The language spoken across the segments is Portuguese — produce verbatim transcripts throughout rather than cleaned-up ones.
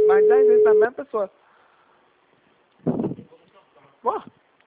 mais de dez vezes na mesma pessoa. Ó.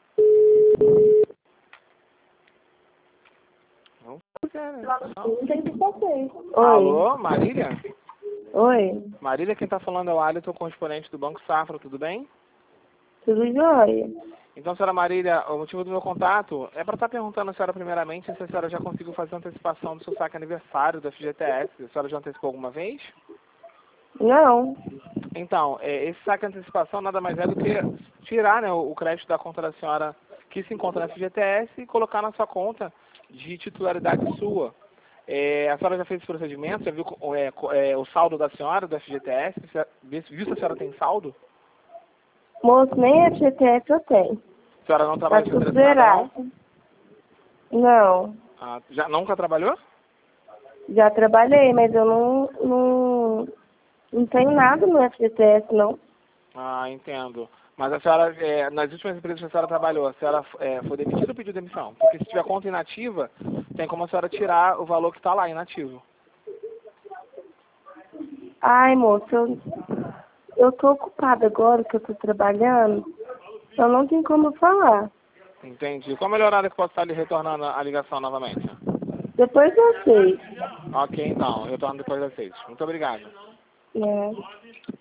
Não quer, né? Oi. Alô, Marília? Oi. Marília, quem tá falando é o Alisson, correspondente do Banco Safra, tudo bem? Tudo jóia? Então, senhora Marília, o motivo do meu contato é para estar perguntando à senhora primeiramente se a senhora já conseguiu fazer a antecipação do seu saque aniversário do F G T S. A senhora já antecipou alguma vez? Não. Então, é, esse saque antecipação nada mais é do que tirar, né, o, o crédito da conta da senhora que se encontra na F G T S e colocar na sua conta de titularidade sua. É, a senhora já fez esse procedimento? Já viu é, é, o saldo da senhora do F G T S? Você viu se a senhora tem saldo? Moço, nem F G T S eu tenho. A senhora não Tá trabalha de tudo carteira assinada, zerado. Não. Ah, já nunca trabalhou? Já trabalhei, mas eu não, não, não tenho nada no F G T S, não. Ah, entendo. Mas a senhora, é, nas últimas empresas que a senhora trabalhou, a senhora é, foi demitida ou pediu demissão? Porque se tiver conta inativa, tem como a senhora tirar o valor que está lá, inativo. Ai, moço, eu, eu tô ocupada agora que eu tô trabalhando. Eu não tenho como falar. Entendi. Qual é o melhor horário que eu posso estar lhe retornando a ligação novamente? Depois eu sei. Ok, então. Eu retorno depois das seis. Muito obrigado. É.